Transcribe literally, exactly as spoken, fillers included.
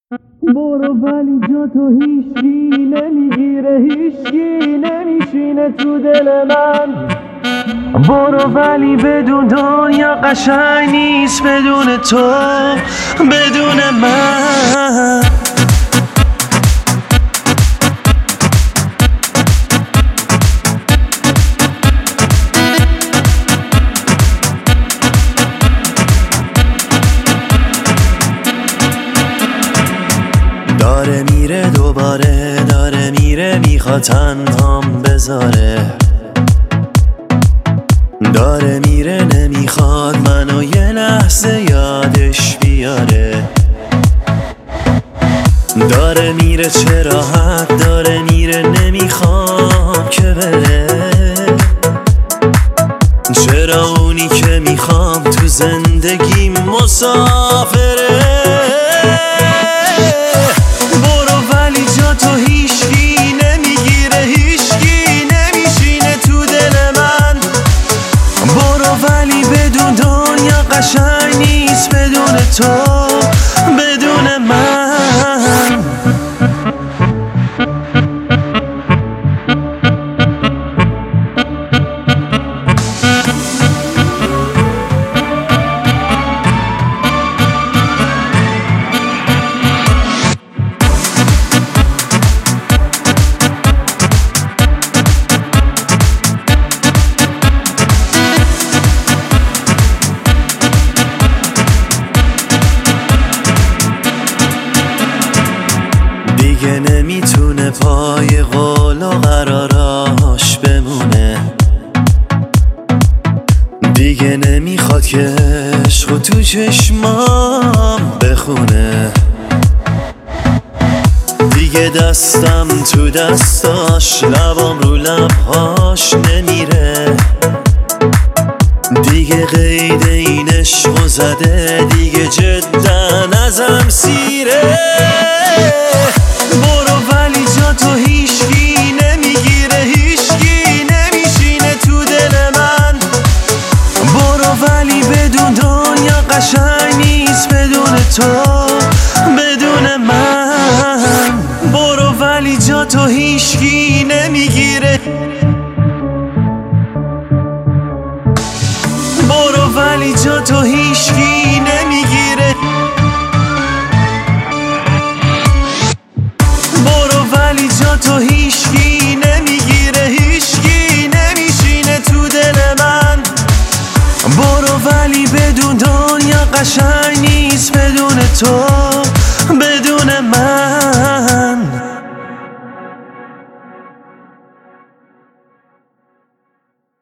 برو ولی جا تو هیچکی نمیگیره، هیچکی نمیشینه تو دل من. برو ولی بدون دنیا قشنگ نیست بدون تو، بدون من. داره میره دوباره، داره میره میخواد تنهام بذاره، داره میره نمیخواد منو یه لحظه یادش بیاره. داره میره چه راحت، داره میره نمیخواد که بره. چرا اونی که میخوام تو زندگی مسافره. قشنگ نیست بدون تو، بدون من. دیگه نمیتونه پای قول و قراراش بمونه، دیگه نمیخواد که عشق تو چشمام بخونه. دیگه دستم تو دستاش، لبام رو لبهاش نمیره. دیگه قید این عشقو زده، دیگه جدا ازم سیره. برو ولی جا تو هیچکی نمیگیره، هیچکی نمیشینه تو دل من. برو ولی بدون دنیا قشنگ نیست بدون تو، بدون من. برو ولی جا تو هیچکی نمیگیره. برو ولی جا تو هیچکی نمیگیره. تو هیچکی نمیگیره، هیچکی نمیشینه تو دل من. برو ولی بدون دنیا قشنگ نیست بدون تو.